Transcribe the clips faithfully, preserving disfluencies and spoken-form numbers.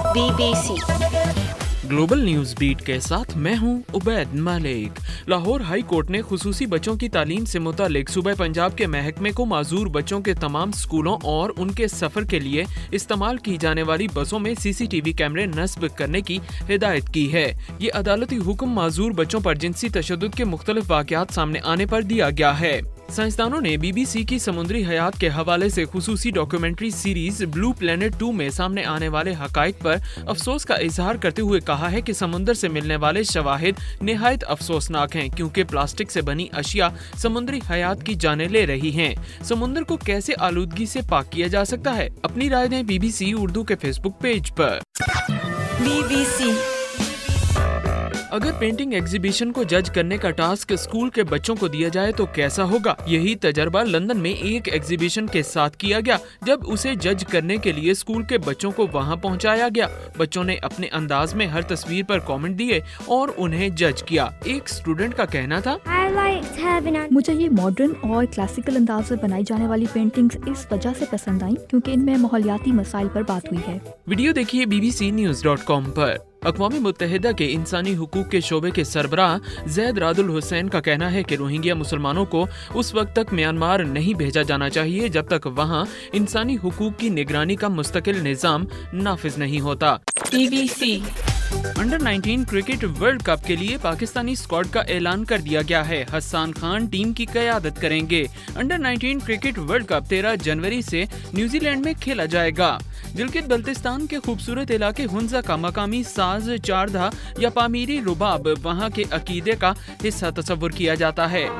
Be B C global news beat کے ساتھ میں ہوں عبید ملک۔ لاہور ہائی کورٹ نے خصوصی بچوں کی تعلیم سے متعلق صوبہ پنجاب کے محکمے کو معذور بچوں کے تمام سکولوں اور ان کے سفر کے لیے استعمال کی جانے والی بسوں میں سی سی ٹی وی کیمرے نصب کرنے کی ہدایت کی ہے۔ یہ عدالتی حکم معذور بچوں پر جنسی تشدد کے مختلف واقعات سامنے آنے پر دیا گیا ہے۔ سائنسدانوں نے بی بی سی کی سمندری حیات کے حوالے سے خصوصی documentary series Blue Planet two میں سامنے آنے والے حقائق پر افسوس کا اظہار کرتے ہوئے کہا ہے کہ سمندر سے ملنے والے شواہد نہایت افسوسناک ہیں، کیونکہ پلاسٹک سے بنی اشیاء سمندری حیات کی جانیں لے رہی ہیں۔ سمندر کو کیسے آلودگی سے پاک کیا جا سکتا ہے؟ اپنی رائے دیں بی بی سی اردو کے فیس بک پیج پر۔ بی بی سی اگر پینٹنگ ایگزیبیشن کو جج کرنے کا ٹاسک اسکول کے بچوں کو دیا جائے تو کیسا ہوگا؟ یہی تجربہ لندن میں ایک ایگزیبیشن کے ساتھ کیا گیا جب اسے جج کرنے کے لیے اسکول کے بچوں کو وہاں پہنچایا گیا۔ بچوں نے اپنے انداز میں ہر تصویر پر کامنٹ دیے اور انہیں جج کیا۔ ایک اسٹوڈنٹ کا کہنا تھا، مجھے یہ ماڈرن اور کلاسیکل انداز میں بنائی جانے والی پینٹنگز اس وجہ سے پسند آئیں کیونکہ ان میں ماحولیاتی مسائل پر بات ہوئی ہے۔ ویڈیو دیکھیے B B C news dot com پر۔ اقوام متحدہ کے انسانی حقوق کے شعبے کے سربراہ زید راد الحسین کا کہنا ہے کہ روہنگیا مسلمانوں کو اس وقت تک میانمار نہیں بھیجا جانا چاہیے جب تک وہاں انسانی حقوق کی نگرانی کا مستقل نظام نافذ نہیں ہوتا۔ B B C under nineteen cricket world cup کے لیے پاکستانی اسکواڈ کا اعلان کر دیا گیا ہے۔ حسان خان ٹیم کی قیادت کریں گے۔ Under nineteen cricket world cup تیرہ جنوری سے نیوزی لینڈ میں کھیلا جائے گا۔ گلگت بلتستان کے خوبصورت علاقے ہنزا کا مقامی ساز چاردھا یا پامیری رباب وہاں کے عقیدے کا حصہ تصور کیا جاتا ہے۔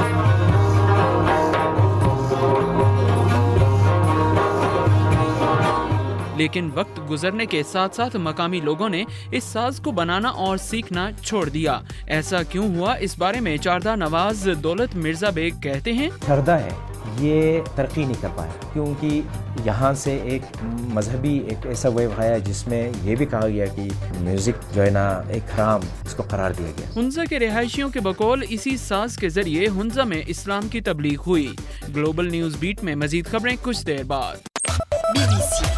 لیکن وقت گزرنے کے ساتھ ساتھ مقامی لوگوں نے اس ساز کو بنانا اور سیکھنا چھوڑ دیا۔ ایسا کیوں ہوا؟ اس بارے میں چاردھا نواز دولت مرزا بیگ کہتے ہیں، چاردھا ہے یہ ترقی نہیں کر پایا کیونکہ یہاں سے ایک مذہبی ایک ایسا ویو آیا جس میں یہ بھی کہا گیا کہ میوزک جو ہے نا ایک حرام، اس کو قرار دیا گیا۔ ہنزا کے رہائشیوں کے بقول اسی ساز کے ذریعے ہنزا میں اسلام کی تبلیغ ہوئی۔ گلوبل نیوز بیٹ میں مزید خبریں کچھ دیر بعد۔ Be B C